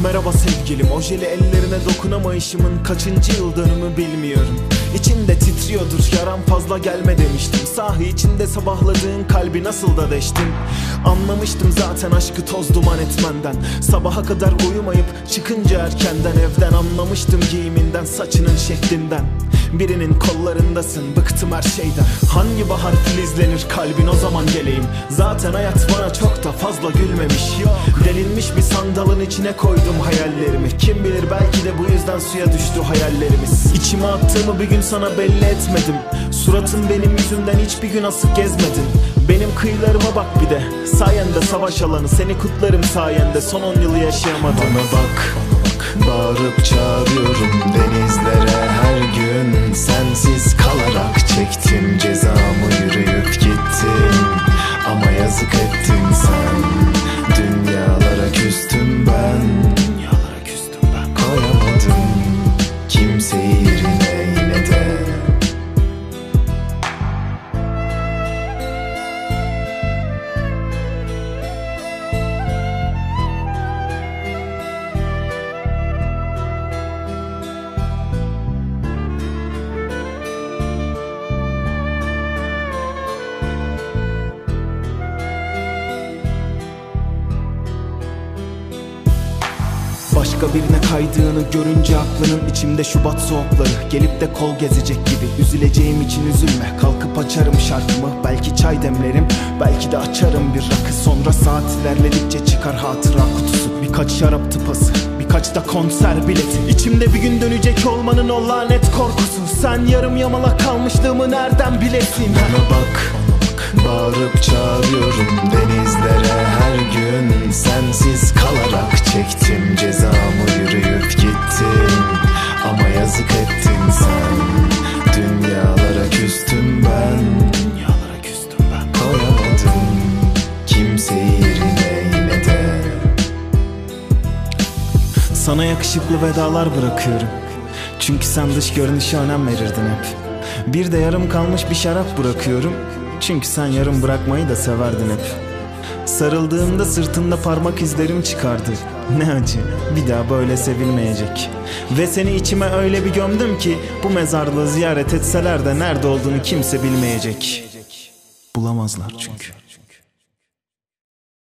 Merhaba sevgilim, ojeli ellerine dokunamayışımın kaçıncı yıl dönümü bilmiyorum. İçinde titriyordur, yaram fazla gelme demiştim. Sahi içinde sabahladığın kalbi nasıl da deştin. Anlamıştım zaten aşkı toz duman etmenden. Sabaha kadar uyumayıp çıkınca erkenden evden. Anlamıştım giyiminden, saçının şeklinden. Birinin kollarındasın, bıktım her şeyden. Hangi bahar filizlenir kalbin, o zaman geleyim. Zaten hayat bana çok da fazla gülmemiş. Delinmiş bir sandalın içine koydum hayallerimi. Kim bilir belki de bu yüzden suya düştü hayallerimiz. İçime attığımı bir gün sana belli etmedim. Suratın benim yüzümden hiçbir gün asık gezmedin. Benim kıyılarıma bak bir de, sayende savaş alanı. Seni kutlarım sayende, son 10 yılı yaşayamadım. Bana bak, bağırıp çağırıyorum denizlere her gün. Sensiz kalarak çektim cezamı, yürüyüp gittim. Ama yazık ettin sen, dünyalara küstüm ben. Koyamadım kimseyi yerine yine de. Başka birine kaydığını görünce aklının, içimde Şubat soğukları gelip de kol gezecek gibi. Üzüleceğim için üzülme, kalkıp açarım şarkımı. Belki çay demlerim, belki de açarım bir rakı. Sonra saat ilerledikçe çıkar hatıra kutusu. Birkaç şarap tıpası, birkaç da konser bileti. İçimde bir gün dönecek olmanın o lanet korkusu. Sen yarım yamalak kalmışlığımı nereden bilesin? Bana bak, bağırıp çağırıyorum denizlere her gün. Sensiz kalarak çektim cezamı, yürüyüp gittim. Ama yazık ettin sen, dünyalara küstüm ben. Koyamadım kimseyi yerine yine de. Sana yakışıklı vedalar bırakıyorum. Çünkü sen dış görünüşe önem verirdin hep. Bir de yarım kalmış bir şarap bırakıyorum. Çünkü sen yarım bırakmayı da severdin hep. Sarıldığımda sırtında parmak izlerim çıkardı. Ne acı, bir daha böyle sevilmeyecek. Ve seni içime öyle bir gömdüm ki bu mezarlığı ziyaret etseler de nerede olduğunu kimse bilmeyecek. Bulamazlar çünkü.